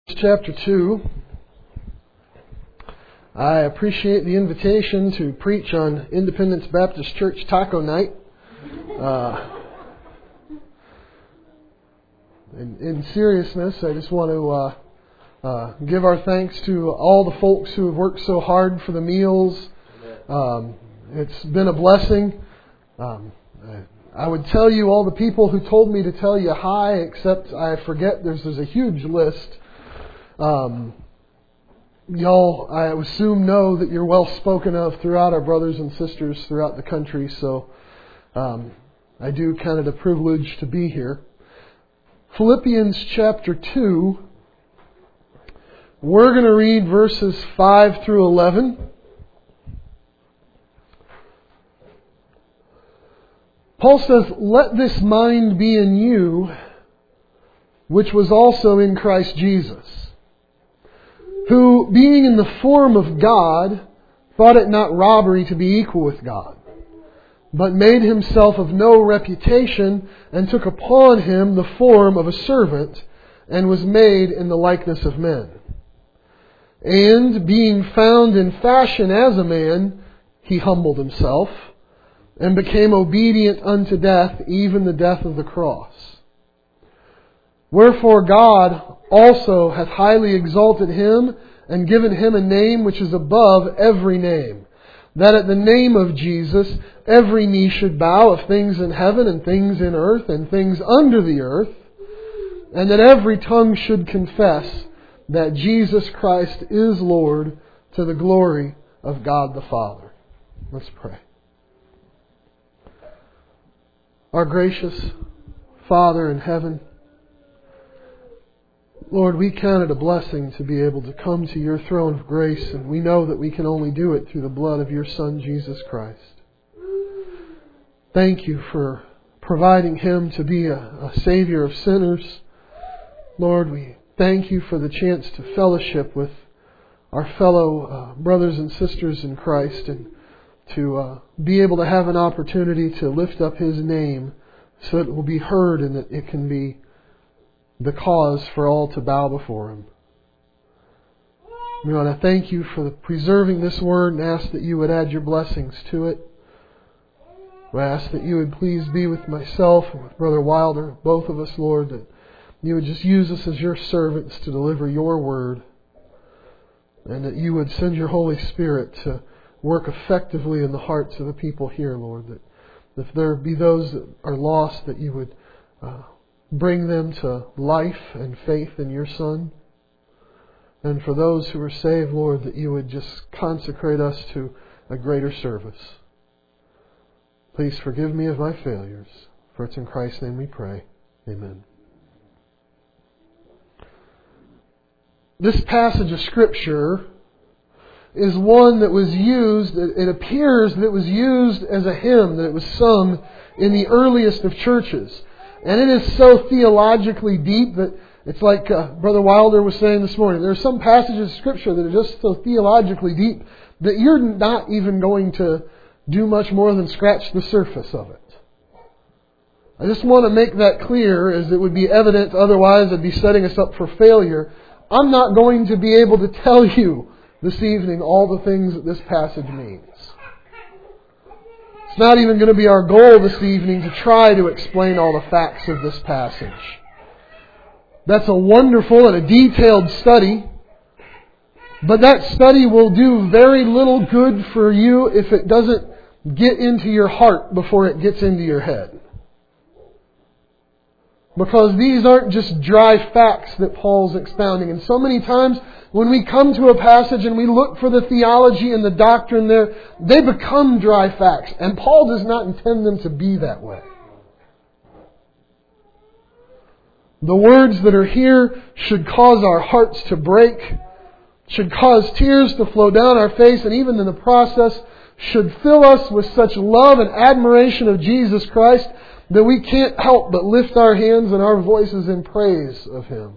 Chapter 2. I appreciate the invitation to preach on Independence Baptist Church Taco Night. In seriousness, I just want to give our thanks to all the folks who have worked so hard for the meals. It's been a blessing. I would tell you all the people who told me to tell you hi, except I forget there's a huge list. Y'all, I assume, know that you're well spoken of throughout our brothers and sisters throughout the country, so I do count it a privilege to be here. Philippians chapter 2, we're going to read verses 5 through 11. Paul says, "Let this mind be in you, which was also in Christ Jesus, who, being in the form of God, thought it not robbery to be equal with God, but made himself of no reputation, and took upon him the form of a servant, and was made in the likeness of men. And, being found in fashion as a man, he humbled himself, and became obedient unto death, even the death of the cross. Wherefore God also hath highly exalted him, and given him a name which is above every name, that at the name of Jesus every knee should bow, of things in heaven and things in earth and things under the earth, and that every tongue should confess that Jesus Christ is Lord, to the glory of God the Father." Let's pray. Our gracious Father in heaven, Lord, we count it a blessing to be able to come to your throne of grace, and we know that we can only do it through the blood of your Son, Jesus Christ. Thank you for providing him to be a Savior of sinners. Lord, we thank you for the chance to fellowship with our fellow brothers and sisters in Christ, and to be able to have an opportunity to lift up his name so that it will be heard and that it can be the cause for all to bow before him. We want to thank you for preserving this word and ask that you would add your blessings to it. We ask that you would please be with myself and with Brother Wilder, both of us, Lord, that you would just use us as your servants to deliver your word, and that you would send your Holy Spirit to work effectively in the hearts of the people here, Lord, that if there be those that are lost, that you would bring them to life and faith in your Son. And for those who are saved, Lord, that you would just consecrate us to a greater service. Please forgive me of my failures. For it's in Christ's name we pray. Amen. This passage of Scripture is one that was used, it appears that it was used as a hymn, that it was sung in the earliest of churches. And it is so theologically deep that it's like Brother Wilder was saying this morning. There are some passages of Scripture that are just so theologically deep that you're not even going to do much more than scratch the surface of it. I just want to make that clear, as it would be evident, otherwise I'd be setting us up for failure. I'm not going to be able to tell you this evening all the things that this passage means. It's not even going to be our goal this evening to try to explain all the facts of this passage. That's a wonderful and a detailed study, but that study will do very little good for you if it doesn't get into your heart before it gets into your head. Because these aren't just dry facts that Paul's expounding. And so many times when we come to a passage and we look for the theology and the doctrine there, they become dry facts. And Paul does not intend them to be that way. The words that are here should cause our hearts to break, should cause tears to flow down our face, and even in the process should fill us with such love and admiration of Jesus Christ that we can't help but lift our hands and our voices in praise of Him.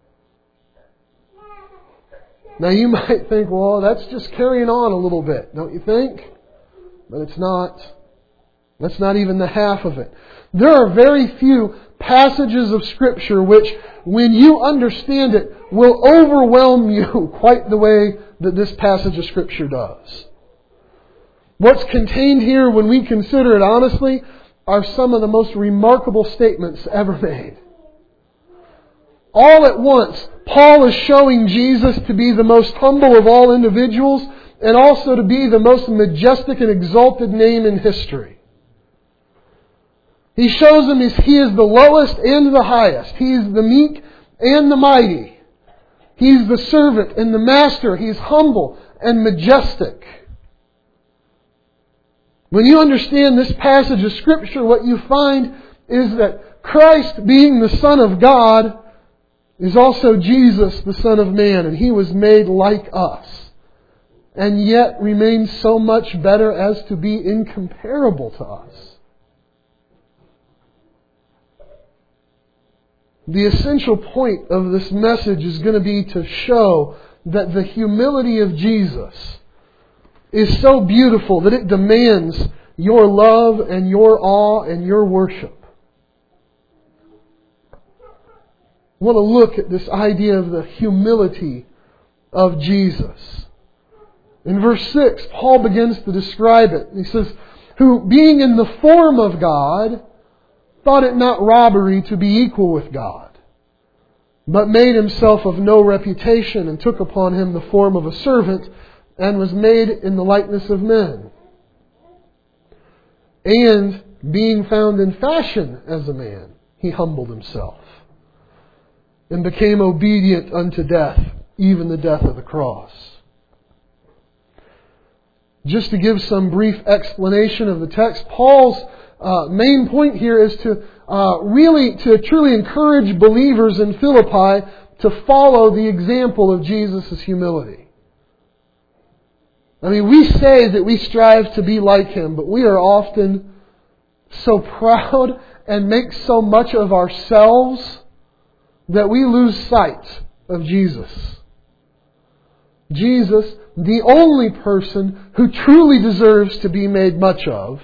Now you might think, well, that's just carrying on a little bit, don't you think? But it's not. That's not even the half of it. There are very few passages of Scripture which, when you understand it, will overwhelm you quite the way that this passage of Scripture does. What's contained here, when we consider it honestly, are some of the most remarkable statements ever made. All at once, Paul is showing Jesus to be the most humble of all individuals and also to be the most majestic and exalted name in history. He shows him he is the lowest and the highest. He is the meek and the mighty. He's the servant and the master. He's humble and majestic. When you understand this passage of Scripture, what you find is that Christ, being the Son of God, is also Jesus, the Son of Man, and He was made like us, and yet remains so much better as to be incomparable to us. The essential point of this message is going to be to show that the humility of Jesus is so beautiful that it demands your love and your awe and your worship. I want to look at this idea of the humility of Jesus. In verse 6, Paul begins to describe it. He says, who being in the form of God, thought it not robbery to be equal with God, but made himself of no reputation, and took upon him the form of a servant, and was made in the likeness of men. And being found in fashion as a man, He humbled Himself, and became obedient unto death, even the death of the cross. Just to give some brief explanation of the text, Paul's main point here is to truly encourage believers in Philippi to follow the example of Jesus' humility. I mean, we say that we strive to be like Him, but we are often so proud and make so much of ourselves that we lose sight of Jesus. Jesus, the only person who truly deserves to be made much of,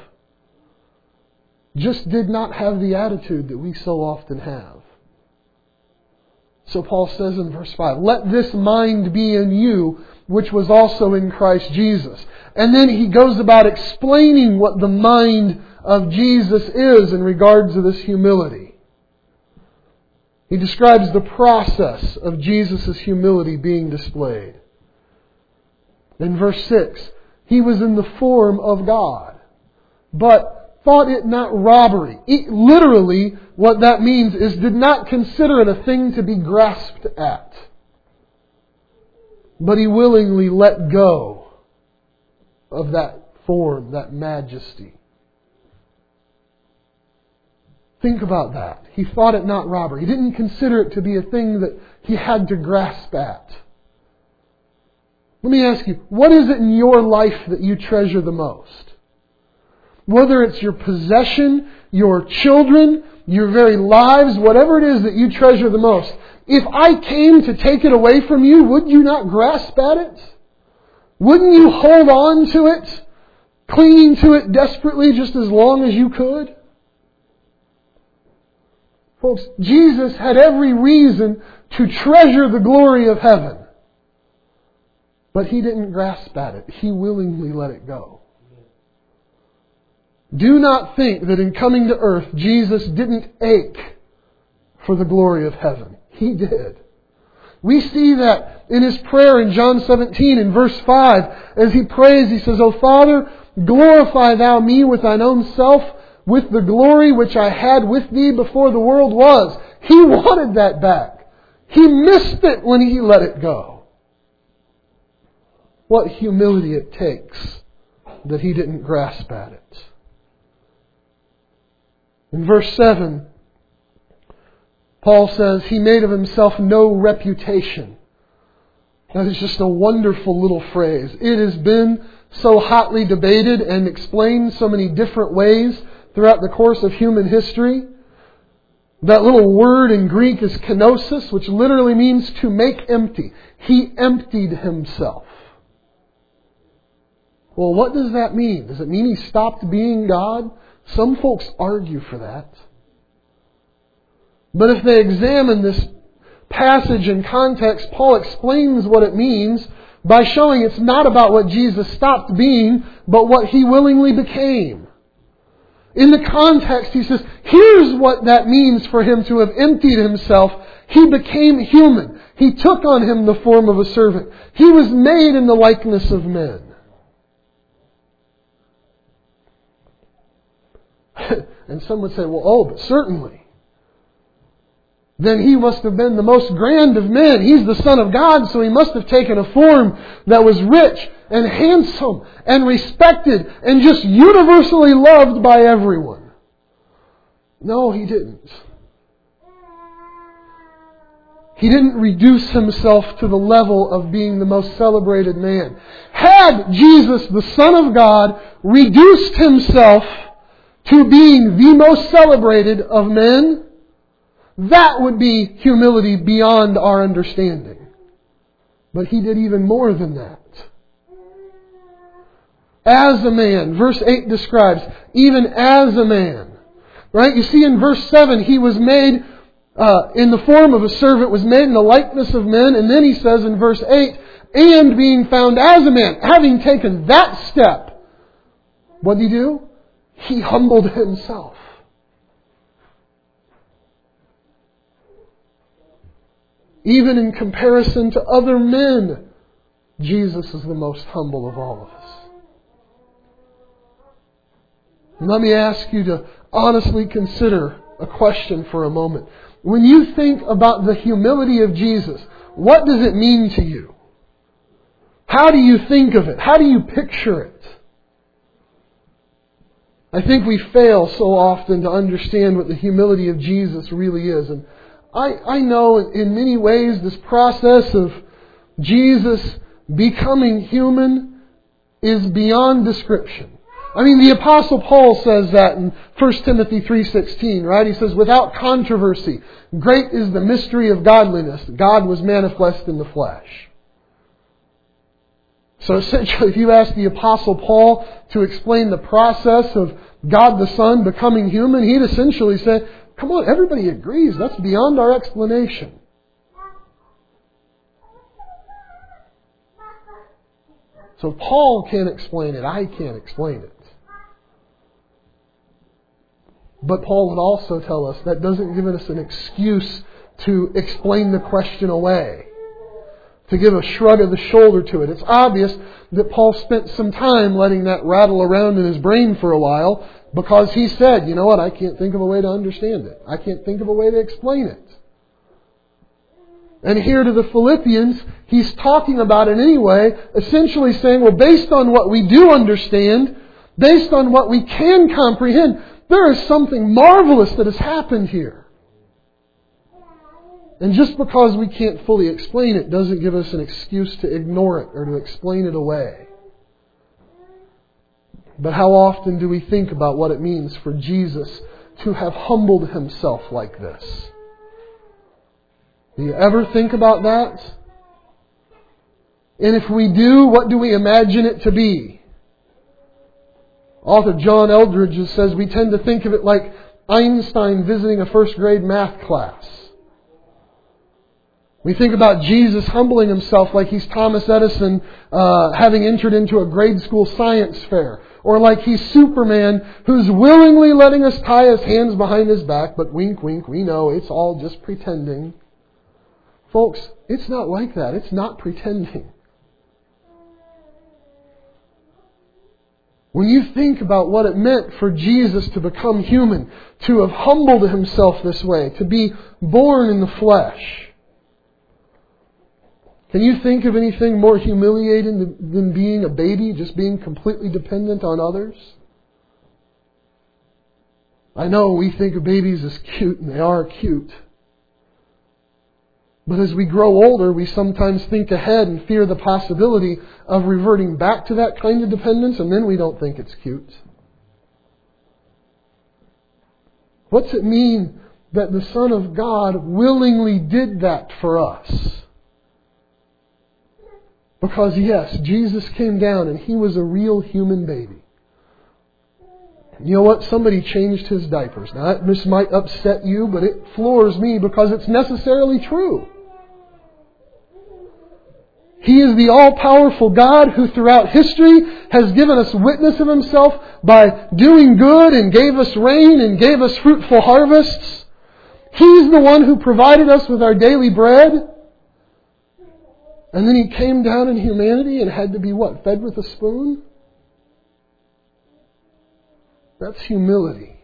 just did not have the attitude that we so often have. So Paul says in verse 5, let this mind be in you, which was also in Christ Jesus. And then he goes about explaining what the mind of Jesus is in regards to this humility. He describes the process of Jesus' humility being displayed. In verse 6, He was in the form of God, but thought it not robbery. Literally, what that means is did not consider it a thing to be grasped at. But He willingly let go of that form, that majesty. Think about that. He thought it not robbery. He didn't consider it to be a thing that He had to grasp at. Let me ask you, what is it in your life that you treasure the most? Whether it's your possession, your children, your very lives, whatever it is that you treasure the most. If I came to take it away from you, would you not grasp at it? Wouldn't you hold on to it, clinging to it desperately just as long as you could? Folks, Jesus had every reason to treasure the glory of heaven. But He didn't grasp at it. He willingly let it go. Do not think that in coming to earth, Jesus didn't ache for the glory of heaven. He did. We see that in His prayer in John 17 in verse 5. As He prays, He says, O Father, glorify Thou me with Thine own self, with the glory which I had with Thee before the world was. He wanted that back. He missed it when He let it go. What humility it takes that He didn't grasp at it. In verse 7, Paul says, He made of Himself no reputation. That is just a wonderful little phrase. It has been so hotly debated and explained so many different ways throughout the course of human history. That little word in Greek is kenosis, which literally means to make empty. He emptied Himself. Well, what does that mean? Does it mean He stopped being God? Some folks argue for that. But if they examine this passage and context, Paul explains what it means by showing it's not about what Jesus stopped being, but what He willingly became. In the context, he says, here's what that means for Him to have emptied Himself. He became human. He took on Him the form of a servant. He was made in the likeness of men. And some would say, well, but certainly. Then He must have been the most grand of men. He's the Son of God, so He must have taken a form that was rich and handsome and respected and just universally loved by everyone. No, He didn't. He didn't reduce Himself to the level of being the most celebrated man. Had Jesus, the Son of God, reduced Himself to being the most celebrated of men, that would be humility beyond our understanding. But He did even more than that. As a man, verse 8 describes, even as a man. Right? You see in verse 7, He was made in the form of a servant, was made in the likeness of men. And then He says in verse 8, and being found as a man, having taken that step, what did He do? He humbled Himself. Even in comparison to other men, Jesus is the most humble of all of us. And let me ask you to honestly consider a question for a moment. When you think about the humility of Jesus, what does it mean to you? How do you think of it? How do you picture it? I think we fail so often to understand what the humility of Jesus really is. And I know in many ways this process of Jesus becoming human is beyond description. I mean, the Apostle Paul says that in 1 Timothy 3:16, right? He says, without controversy, great is the mystery of godliness. God was manifest in the flesh. So essentially, if you ask the Apostle Paul to explain the process of God the Son becoming human, he'd essentially say, come on, everybody agrees. That's beyond our explanation. So Paul can't explain it. I can't explain it. But Paul would also tell us that doesn't give us an excuse to explain the question away, to give a shrug of the shoulder to it. It's obvious that Paul spent some time letting that rattle around in his brain for a while, because he said, you know what, I can't think of a way to understand it. I can't think of a way to explain it. And here to the Philippians, he's talking about it anyway, essentially saying, well, based on what we do understand, based on what we can comprehend, there is something marvelous that has happened here. And just because we can't fully explain it doesn't give us an excuse to ignore it or to explain it away. But how often do we think about what it means for Jesus to have humbled Himself like this? Do you ever think about that? And if we do, what do we imagine it to be? Author John Eldridge says we tend to think of it like Einstein visiting a first grade math class. We think about Jesus humbling Himself like He's Thomas Edison having entered into a grade school science fair. Or like He's Superman who's willingly letting us tie His hands behind His back, but wink, wink, we know it's all just pretending. Folks, it's not like that. It's not pretending. When you think about what it meant for Jesus to become human, to have humbled Himself this way, to be born in the flesh, can you think of anything more humiliating than being a baby, just being completely dependent on others? I know we think of babies as cute, and they are cute. But as we grow older, we sometimes think ahead and fear the possibility of reverting back to that kind of dependence, and then we don't think it's cute. What's it mean that the Son of God willingly did that for us? Because yes, Jesus came down and He was a real human baby. You know what? Somebody changed His diapers. Now, this might upset you, but it floors me because it's necessarily true. He is the all-powerful God who throughout history has given us witness of Himself by doing good and gave us rain and gave us fruitful harvests. He's the one who provided us with our daily bread. And then He came down in humanity and had to be what? Fed with a spoon? That's humility.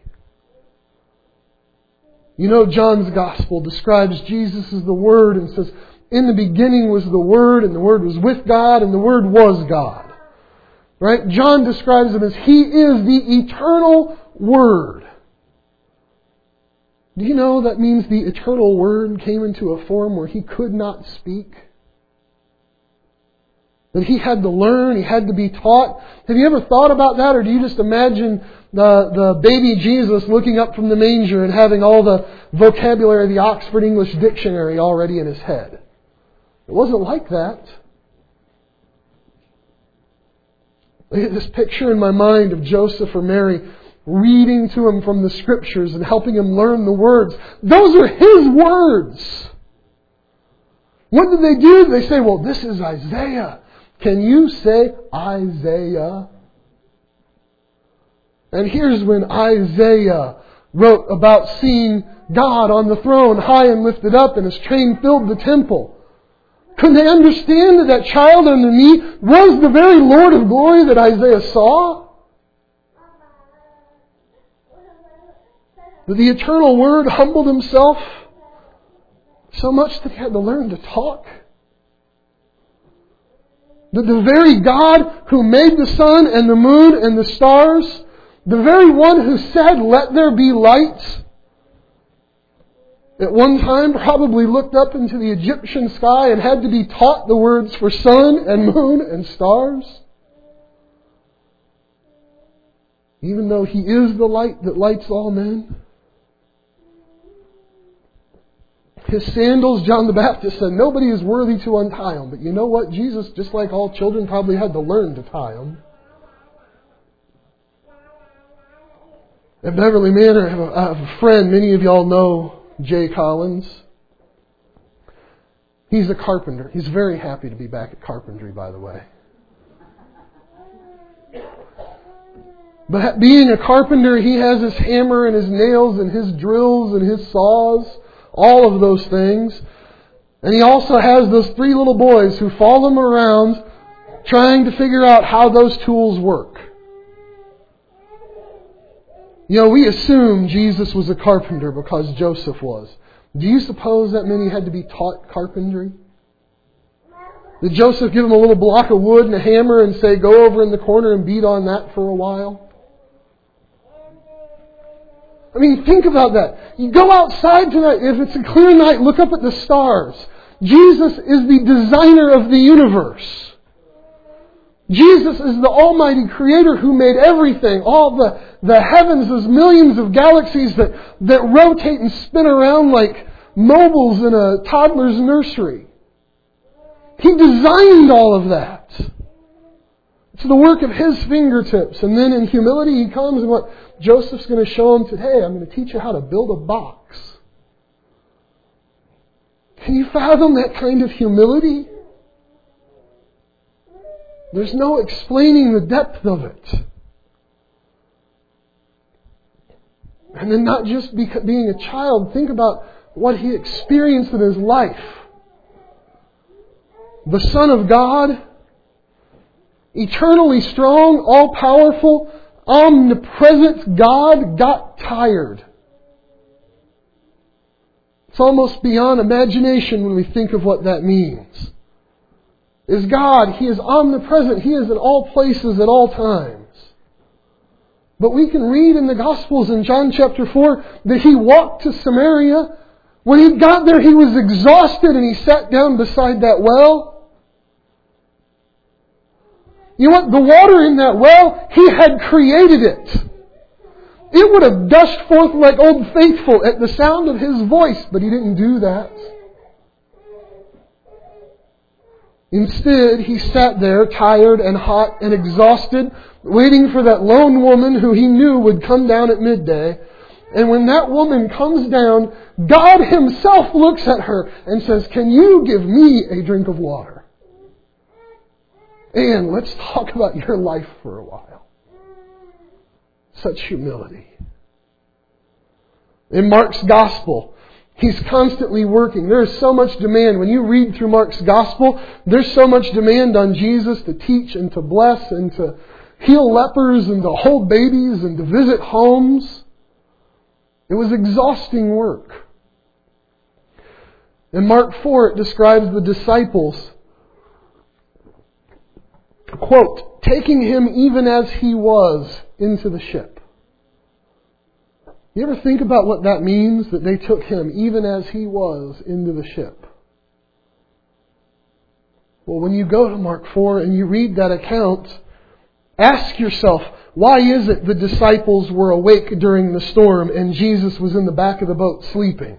You know, John's Gospel describes Jesus as the Word and says, in the beginning was the Word, and the Word was with God, and the Word was God. Right? John describes Him as He is the eternal Word. Do you know that means the eternal Word came into a form where He could not speak? That He had to learn, He had to be taught. Have you ever thought about that, or do you just imagine the baby Jesus looking up from the manger and having all the vocabulary of the Oxford English Dictionary already in His head? It wasn't like that. I get this picture in my mind of Joseph or Mary reading to him from the Scriptures and helping him learn the words. Those are His words. What did they do? They say, well, this is Isaiah. Can you say Isaiah? And here's when Isaiah wrote about seeing God on the throne, high and lifted up, and His train filled the temple. Could they understand that that child underneath was the very Lord of glory that Isaiah saw? That the eternal Word humbled Himself so much that He had to learn to talk? That the very God who made the sun and the moon and the stars, the very one who said, "Let there be light," at one time probably looked up into the Egyptian sky and had to be taught the words for sun and moon and stars. Even though He is the light that lights all men. His sandals, John the Baptist said, nobody is worthy to untie them. But you know what? Jesus, just like all children, probably had to learn to tie them. At Beverly Manor, I have a friend, many of y'all know Jay Collins. He's a carpenter. He's very happy to be back at carpentry, by the way. But being a carpenter, he has his hammer and his nails and his drills and his saws, all of those things. And he also has those 3 little boys who follow him around trying to figure out how those tools work. You know, we assume Jesus was a carpenter because Joseph was. Do you suppose that many had to be taught carpentry? Did Joseph give them a little block of wood and a hammer and say, go over in the corner and beat on that for a while? I mean, think about that. You go outside tonight, if it's a clear night, look up at the stars. Jesus is the designer of the universe. Jesus is the almighty creator who made everything. All the heavens, those millions of galaxies that rotate and spin around like mobiles in a toddler's nursery. He designed all of that. It's the work of His fingertips. And then in humility He comes and what Joseph's going to show him today, I'm going to teach you how to build a box. Can you fathom that kind of humility? There's no explaining the depth of it. And then not just being a child, think about what He experienced in His life. The Son of God, eternally strong, all-powerful, omnipresent God got tired. It's almost beyond imagination when we think of what that means. Is God, He is omnipresent. He is in all places at all times. But we can read in the Gospels in John chapter 4 that He walked to Samaria. When He got there, He was exhausted and He sat down beside that well. You know what? The water in that well, He had created it. It would have gushed forth like Old Faithful at the sound of His voice, but He didn't do that. Instead, He sat there, tired and hot and exhausted, waiting for that lone woman who He knew would come down at midday. And when that woman comes down, God Himself looks at her and says, "Can you give me a drink of water?" And let's talk about your life for a while. Such humility. In Mark's Gospel, he's constantly working. There is so much demand. When you read through Mark's Gospel, there's so much demand on Jesus to teach and to bless and to heal lepers and to hold babies and to visit homes. It was exhausting work. In Mark 4, it describes the disciples, quote, taking him even as he was into the ship. You ever think about what that means, that they took him even as he was into the ship? Well, when you go to Mark 4 and you read that account, ask yourself, why is it the disciples were awake during the storm and Jesus was in the back of the boat sleeping?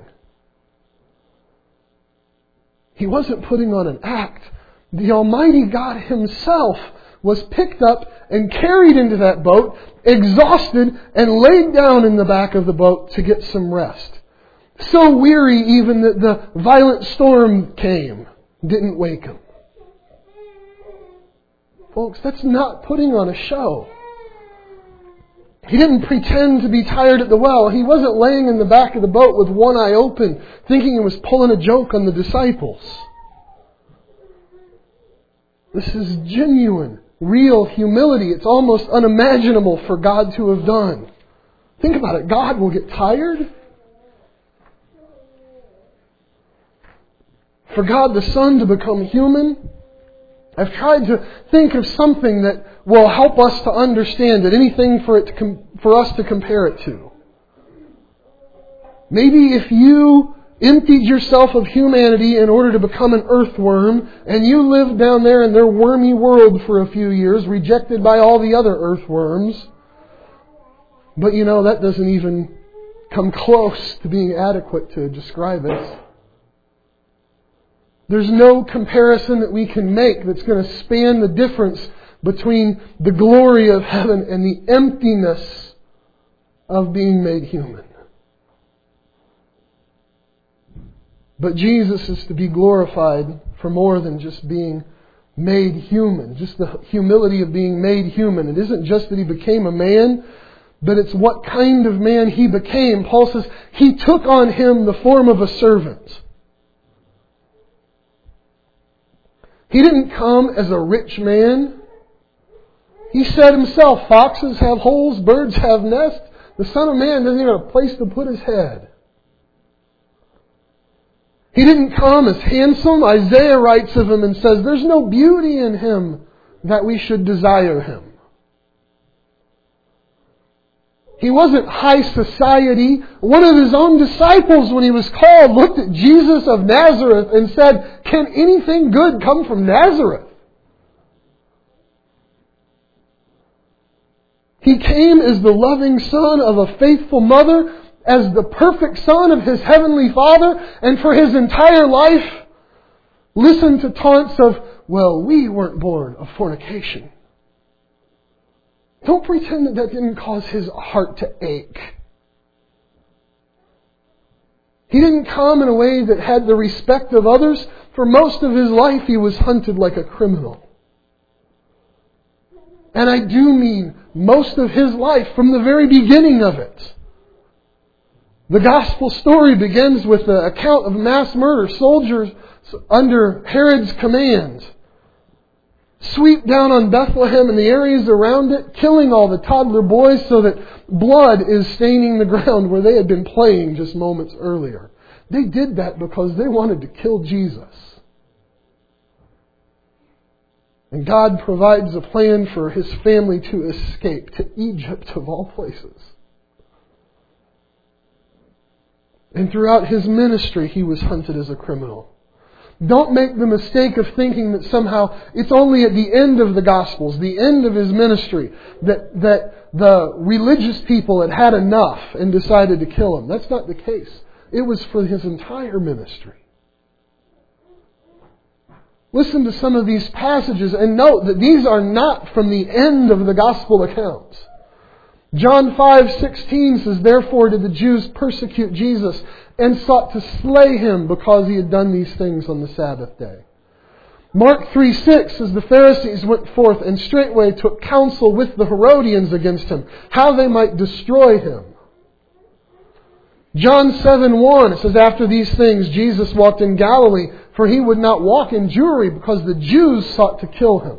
He wasn't putting on an act. The Almighty God Himself was picked up and carried into that boat, exhausted, and laid down in the back of the boat to get some rest. So weary even that the violent storm came, didn't wake him. Folks, that's not putting on a show. He didn't pretend to be tired at the well. He wasn't laying in the back of the boat with one eye open, thinking he was pulling a joke on the disciples. This is genuine, real humility. It's almost unimaginable for God to have done. Think about it. God will get tired. For God the Son to become human. I've tried to think of something that will help us to understand it. Anything for us to compare it to. Maybe if you emptied yourself of humanity in order to become an earthworm, and you lived down there in their wormy world for a few years, rejected by all the other earthworms. But that doesn't even come close to being adequate to describe it. There's no comparison that we can make that's going to span the difference between the glory of heaven and the emptiness of being made human. But Jesus is to be glorified for more than just being made human. Just the humility of being made human. It isn't just that He became a man, but it's what kind of man He became. Paul says He took on Him the form of a servant. He didn't come as a rich man. He said Himself, foxes have holes, birds have nests. The Son of Man doesn't even have a place to put His head. He didn't come as handsome. Isaiah writes of Him and says, there's no beauty in Him that we should desire Him. He wasn't high society. One of His own disciples, when He was called, looked at Jesus of Nazareth and said, can anything good come from Nazareth? He came as the loving son of a faithful mother, as the perfect Son of His Heavenly Father, and for His entire life, listen to taunts of, well, we weren't born of fornication. Don't pretend that didn't cause His heart to ache. He didn't come in a way that had the respect of others. For most of His life, He was hunted like a criminal. And I do mean most of His life, from the very beginning of it. The gospel story begins with the account of mass murder. Soldiers under Herod's command sweep down on Bethlehem and the areas around it, killing all the toddler boys so that blood is staining the ground where they had been playing just moments earlier. They did that because they wanted to kill Jesus. And God provides a plan for His family to escape to Egypt of all places. And throughout His ministry, He was hunted as a criminal. Don't make the mistake of thinking that somehow it's only at the end of the Gospels, the end of His ministry, that the religious people had enough and decided to kill Him. That's not the case. It was for His entire ministry. Listen to some of these passages and note that these are not from the end of the Gospel accounts. John 5:16 says, therefore did the Jews persecute Jesus and sought to slay Him because He had done these things on the Sabbath day. Mark 3:6 says the Pharisees went forth and straightway took counsel with the Herodians against him, how they might destroy him. John 7:1, it says, after these things Jesus walked in Galilee, for he would not walk in Jewry, because the Jews sought to kill him.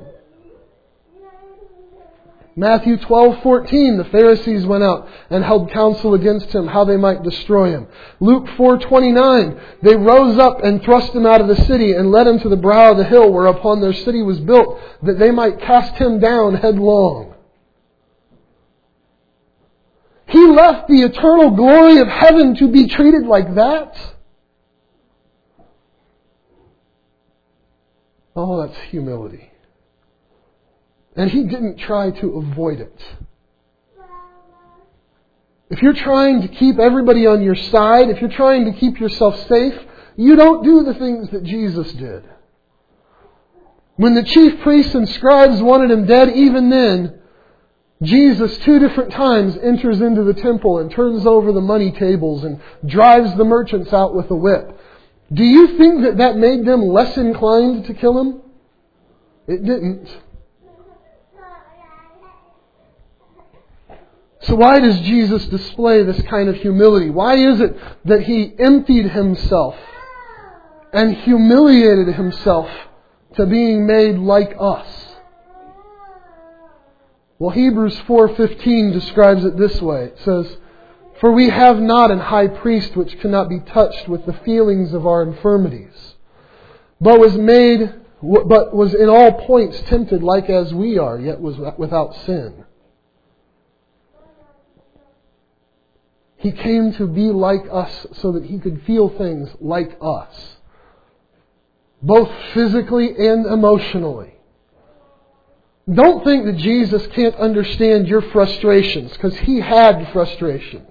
Matthew 12:14, the Pharisees went out and held counsel against him, how they might destroy him. Luke 4:29, they rose up and thrust him out of the city and led him to the brow of the hill whereupon their city was built, that they might cast him down headlong. He left the eternal glory of heaven to be treated like that? Oh, that's humility. And He didn't try to avoid it. If you're trying to keep everybody on your side, if you're trying to keep yourself safe, you don't do the things that Jesus did. When the chief priests and scribes wanted Him dead, even then, Jesus 2 different times enters into the temple and turns over the money tables and drives the merchants out with a whip. Do you think that that made them less inclined to kill Him? It didn't. So why does Jesus display this kind of humility? Why is it that He emptied Himself and humiliated Himself to being made like us? Well, Hebrews 4:15 describes it this way. It says, for we have not an high priest which cannot be touched with the feelings of our infirmities, but was in all points tempted like as we are, yet was without sin. He came to be like us so that He could feel things like us, both physically and emotionally. Don't think that Jesus can't understand your frustrations, because He had frustrations.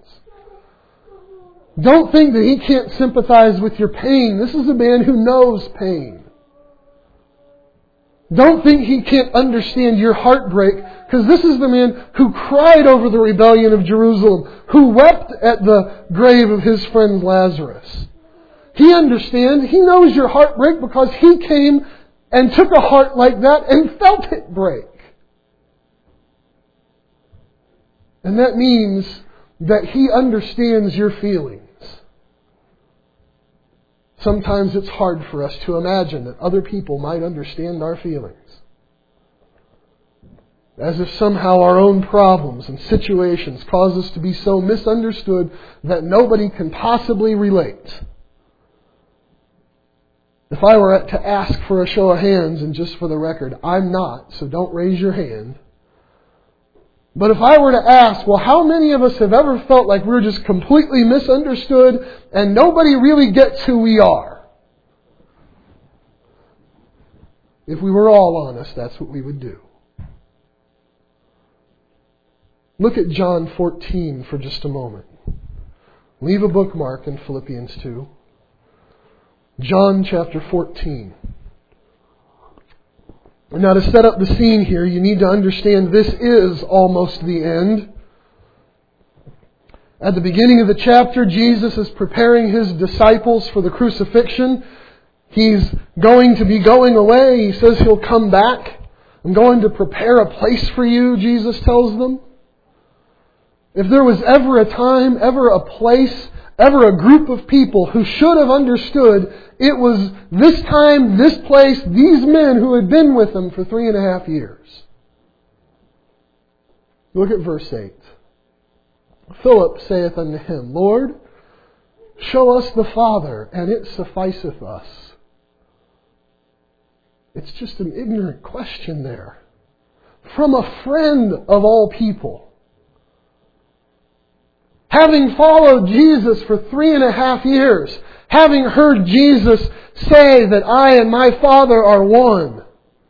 Don't think that He can't sympathize with your pain. This is a man who knows pain. Don't think He can't understand your heartbreak, because this is the man who cried over the rebellion of Jerusalem, who wept at the grave of his friend Lazarus. He understands. He knows your heartbreak because He came and took a heart like that and felt it break. And that means that He understands your feelings. Sometimes it's hard for us to imagine that other people might understand our feelings. As if somehow our own problems and situations cause us to be so misunderstood that nobody can possibly relate. If I were to ask for a show of hands, and just for the record, I'm not, so don't raise your hand. But if I were to ask, well, how many of us have ever felt like we're just completely misunderstood and nobody really gets who we are? If we were all honest, that's what we would do. Look at John 14 for just a moment. Leave a bookmark in Philippians 2. John chapter 14. Now, to set up the scene here, you need to understand this is almost the end. At the beginning of the chapter, Jesus is preparing His disciples for the crucifixion. He's going to be going away. He says He'll come back. I'm going to prepare a place for you, Jesus tells them. If there was ever a time, ever a place, ever a group of people who should have understood, it was this time, this place, these men who had been with Him for 3.5 years. Look at verse 8. Philip saith unto Him, Lord, show us the Father, and it sufficeth us. It's just an ignorant question there. From a friend of all people. Having followed Jesus for 3.5 years, having heard Jesus say that I and my Father are one,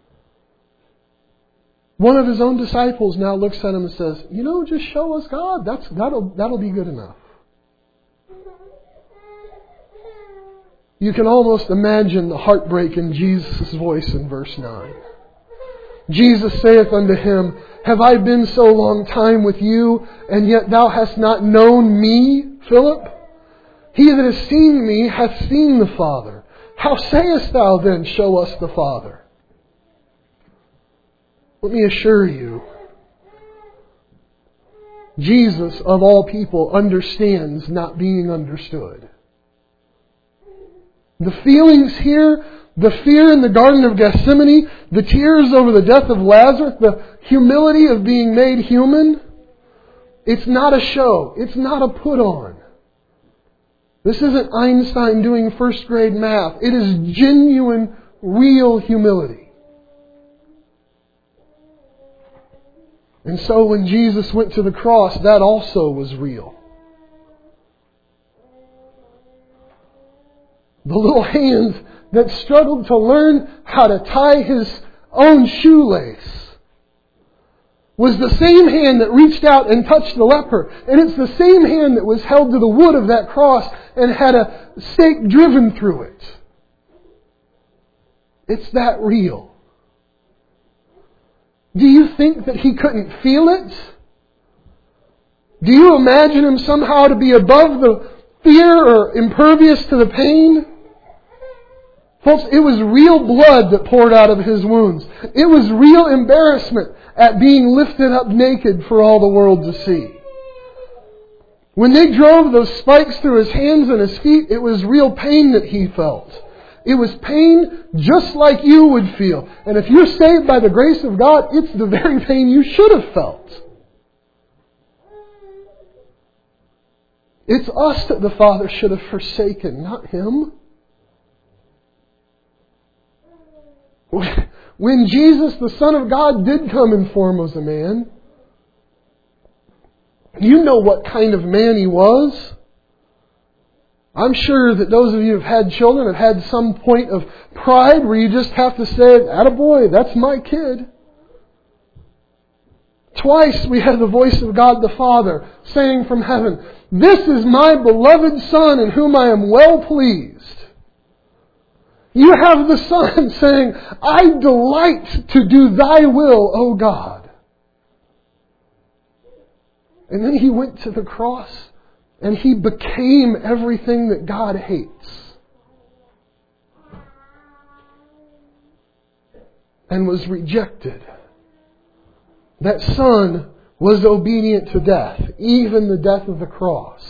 one of His own disciples now looks at Him and says, just show us God. That'll be good enough. You can almost imagine the heartbreak in Jesus' voice in verse 9. Jesus saith unto him, have I been so long time with you, and yet thou hast not known me, Philip? He that has seen me hath seen the Father. How sayest thou then, show us the Father? Let me assure you, Jesus, of all people, understands not being understood. The feelings here, the fear in the Garden of Gethsemane, the tears over the death of Lazarus, the humility of being made human, it's not a show. It's not a put-on. This isn't Einstein doing first grade math. It is genuine, real humility. And so when Jesus went to the cross, that also was real. The little hands that struggled to learn how to tie his own shoelace was the same hand that reached out and touched the leper. And it's the same hand that was held to the wood of that cross and had a stake driven through it. It's that real. Do you think that he couldn't feel it? Do you imagine him somehow to be above the fear or impervious to the pain? Folks, it was real blood that poured out of his wounds. It was real embarrassment at being lifted up naked for all the world to see. When they drove those spikes through his hands and his feet, it was real pain that he felt. It was pain just like you would feel. And if you're saved by the grace of God, it's the very pain you should have felt. It's us that the Father should have forsaken, not Him. When Jesus, the Son of God, did come in form as a man, you know what kind of man He was. I'm sure that those of you who have had children have had some point of pride where you just have to say, "Attaboy, that's my kid." Twice we had the voice of God the Father saying from heaven, "This is my beloved Son in whom I am well pleased." You have the Son saying, "I delight to do Thy will, O God." And then He went to the cross and He became everything that God hates. And was rejected. That Son was obedient to death, even the death of the cross.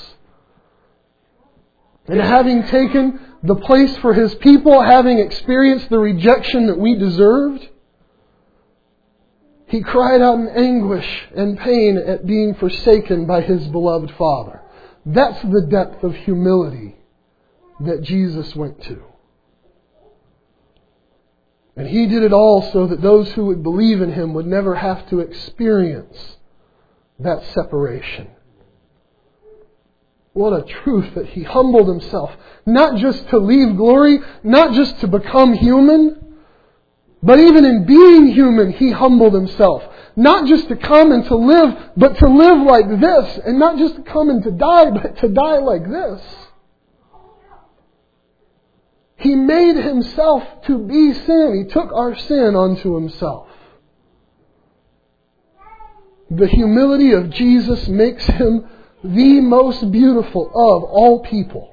And having taken the place for His people, having experienced the rejection that we deserved, He cried out in anguish and pain at being forsaken by His beloved Father. That's the depth of humility that Jesus went to. And He did it all so that those who would believe in Him would never have to experience that separation. What a truth that He humbled Himself. Not just to leave glory, not just to become human, but even in being human, He humbled Himself. Not just to come and to live, but to live like this. And not just to come and to die, but to die like this. He made Himself to be sin. He took our sin onto Himself. The humility of Jesus makes Him the most beautiful of all people.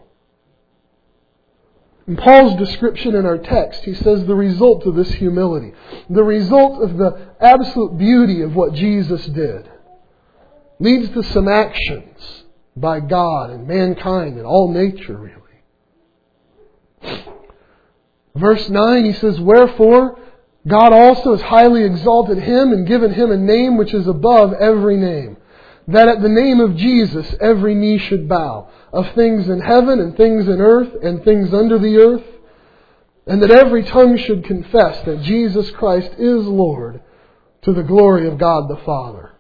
In Paul's description in our text, he says the result of this humility, the result of the absolute beauty of what Jesus did, leads to some actions by God and mankind and all nature, really. Verse 9, he says, "Wherefore God also has highly exalted Him and given Him a name which is above every name, that at the name of Jesus every knee should bow, of things in heaven and things in earth and things under the earth, and that every tongue should confess that Jesus Christ is Lord, to the glory of God the Father."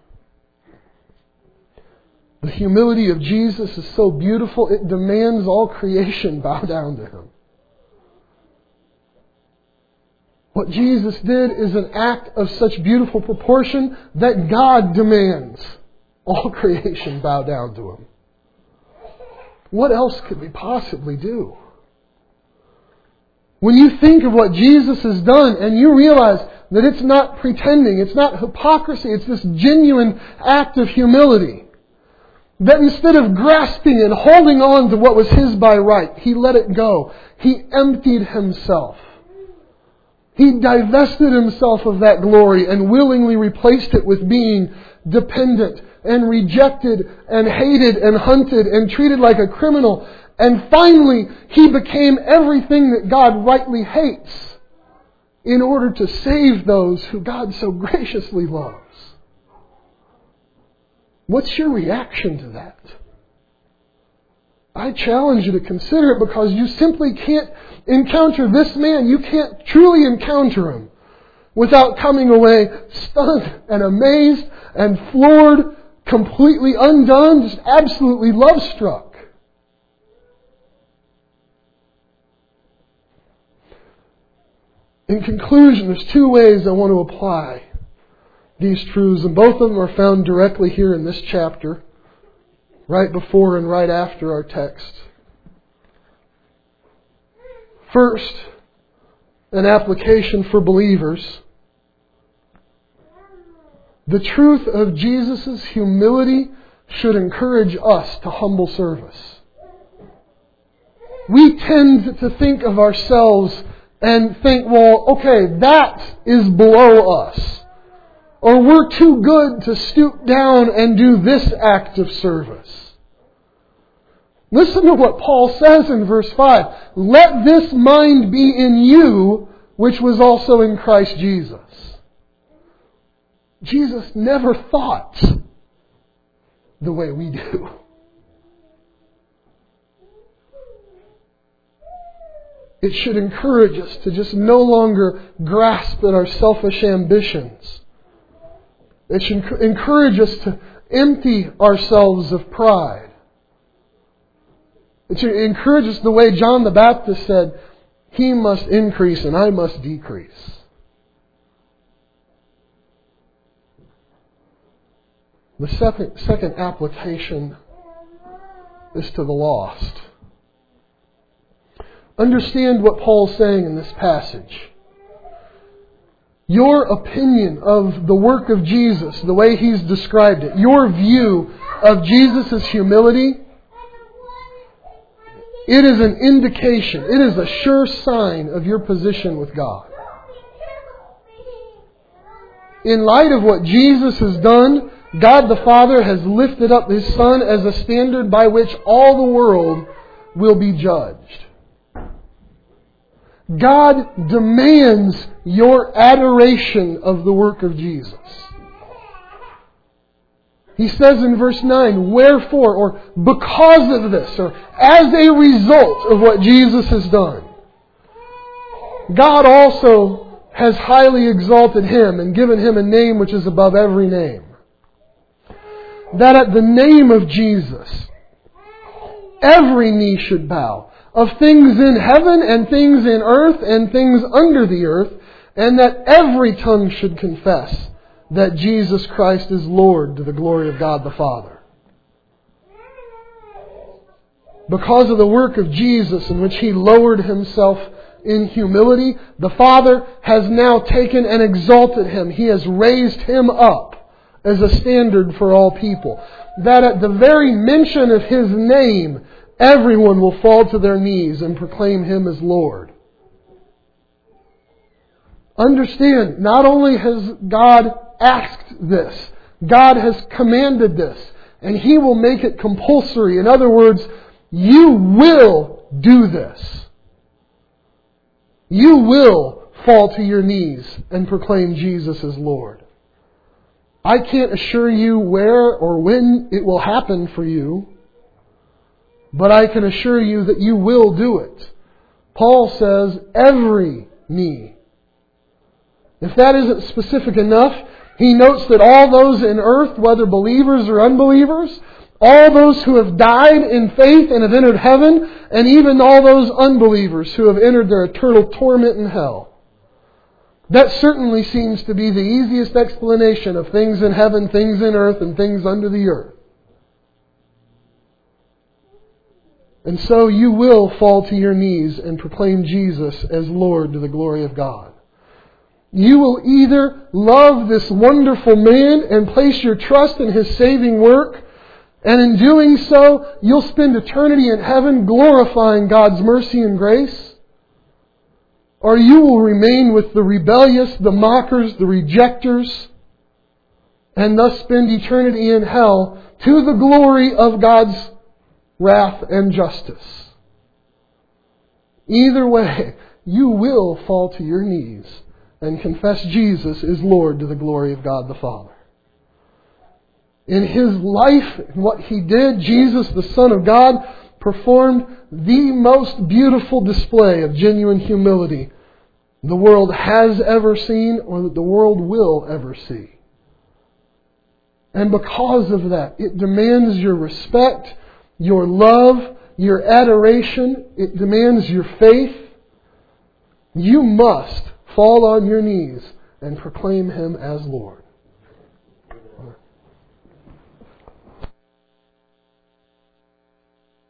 The humility of Jesus is so beautiful, it demands all creation bow down to Him. What Jesus did is an act of such beautiful proportion that God demands all creation bow down to Him. What else could we possibly do? When you think of what Jesus has done and you realize that it's not pretending, it's not hypocrisy, it's this genuine act of humility. That instead of grasping and holding on to what was His by right, He let it go. He emptied Himself. He divested Himself of that glory and willingly replaced it with being dependent and rejected and hated and hunted and treated like a criminal. And finally, He became everything that God rightly hates in order to save those who God so graciously loves. What's your reaction to that? I challenge you to consider it, because you simply can't encounter this man. You can't truly encounter Him without coming away stunned and amazed and floored, completely undone, just absolutely love-struck. In conclusion, there's two ways I want to apply these truths, and both of them are found directly here in this chapter, right before and right after our text. First, an application for believers. The truth of Jesus' humility should encourage us to humble service. We tend to think of ourselves and think, well, okay, that is below us. Or we're too good to stoop down and do this act of service. Listen to what Paul says in verse 5. Let this mind be in you, which was also in Christ Jesus. Jesus never thought the way we do. It should encourage us to just no longer grasp at our selfish ambitions. It should encourage us to empty ourselves of pride. It should encourage us the way John the Baptist said, He must increase and I must decrease. The second application is to the lost. Understand what Paul's saying in this passage. Your opinion of the work of Jesus, the way He's described it, your view of Jesus' humility, it is an indication, it is a sure sign of your position with God. In light of what Jesus has done, God the Father has lifted up His Son as a standard by which all the world will be judged. God demands your adoration of the work of Jesus. He says in verse 9, wherefore, or because of this, or as a result of what Jesus has done, God also has highly exalted Him and given Him a name which is above every name. That at the name of Jesus, every knee should bow, of things in heaven and things in earth and things under the earth, and that every tongue should confess that Jesus Christ is Lord, to the glory of God the Father. Because of the work of Jesus in which He lowered Himself in humility, the Father has now taken and exalted Him. He has raised Him up as a standard for all people. That at the very mention of His name, everyone will fall to their knees and proclaim Him as Lord. Understand, not only has God asked this, God has commanded this, and He will make it compulsory. In other words, you will do this. You will fall to your knees and proclaim Jesus as Lord. I can't assure you where or when it will happen for you, but I can assure you that you will do it. Paul says, every knee. If that isn't specific enough, he notes that all those in earth, whether believers or unbelievers, all those who have died in faith and have entered heaven, and even all those unbelievers who have entered their eternal torment in hell. That certainly seems to be the easiest explanation of things in heaven, things in earth, and things under the earth. And so you will fall to your knees and proclaim Jesus as Lord, to the glory of God. You will either love this wonderful man and place your trust in His saving work, and in doing so, you'll spend eternity in heaven glorifying God's mercy and grace. or you will remain with the rebellious, the mockers, the rejectors, and thus spend eternity in hell to the glory of God's wrath and justice. Either way, you will fall to your knees and confess Jesus is Lord to the glory of God the Father. In His life and what He did, Jesus, the Son of God, performed the most beautiful display of genuine humility the world has ever seen or that the world will ever see. And because of that, it demands your respect, your love, your adoration. It demands your faith. You must fall on your knees and proclaim Him as Lord.